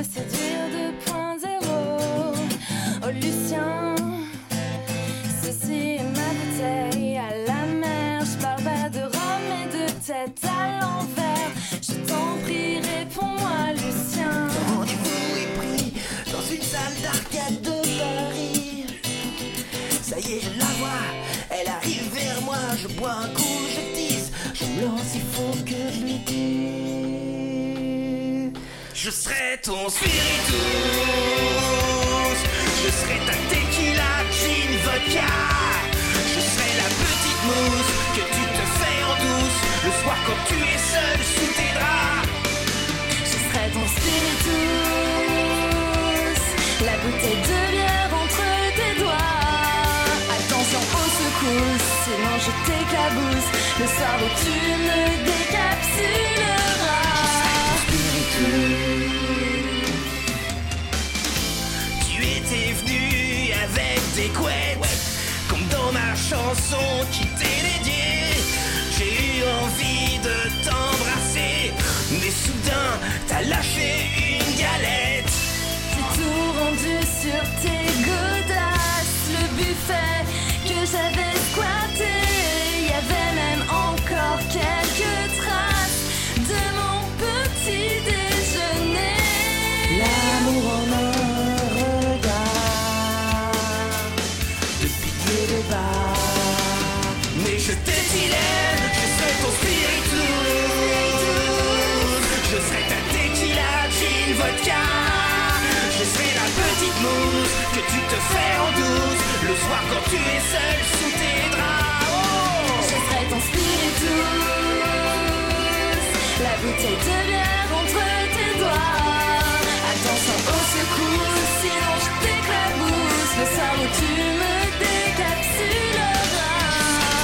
veut séduire 2.0. Oh Lucien, ceci est ma bouteille à la mer. Je parle pas de rhum mais de tête à l'envers. Je t'en prie, réponds-moi Lucien. Rendez-vous est pris dans une salle d'arcade de Paris. Ça y est, je la vois, elle arrive vers moi. Je bois un coup, je tease, je me lance, il faut que je lui dise. Je serai ton spiritus, je serai ta tequila, gin, vodka. Je serai la petite mousse que tu te fais en douce le soir quand tu es seul sous tes draps. Je serai ton spiritus, la bouteille de bière entre tes doigts. Attention aux secousses, sinon je t'éclabousse le soir où tu me décapsuleras. Tu étais venu avec des couettes, comme dans ma chanson qui t'est dédiée. J'ai eu envie de t'embrasser, mais soudain t'as lâché une galette. J'ai tout rendu sur tes godasses, le buffet que j'avais squatté. Y avait même encore quelques traces de mon petit déjeuner. L'amour en un regard, depuis le départ. Mais je te dilemme, je serai ton spiritus. Je serai ta tequila, gin, vodka. Je serai la petite mousse que tu te fais en douce le soir quand tu es seul sous tes draps. Oh, Je serai ton spiritus, la bouteille de bière entre tes doigts. Attention aux secousses, sinon je t'éclabousse le soir où tu me décapsuleras.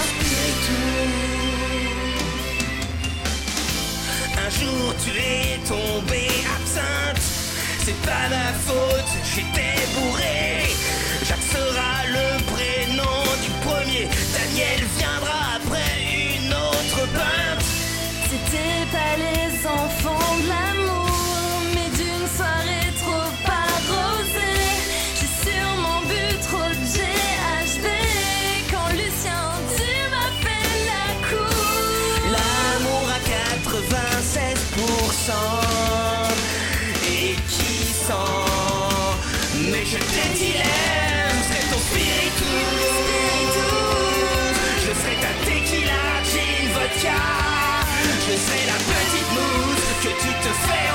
un jour tu es tombé absinthe. C'est pas ma faute, j'étais bourré. Jacques sera le prénom du premier. Daniel viendra après une autre pinte. C'était pas les enfants de l'amour, mais d'une soirée trop arrosée. J'ai sûrement bu trop de GHB quand Lucien tu m'as fait la cour. L'amour à 96%. Et qui sent? Mais je t'ai dit l'aime, c'est ton spiritus. Je serai ta tequila, gin, vodka. Je serai la petite mousse que tu te fais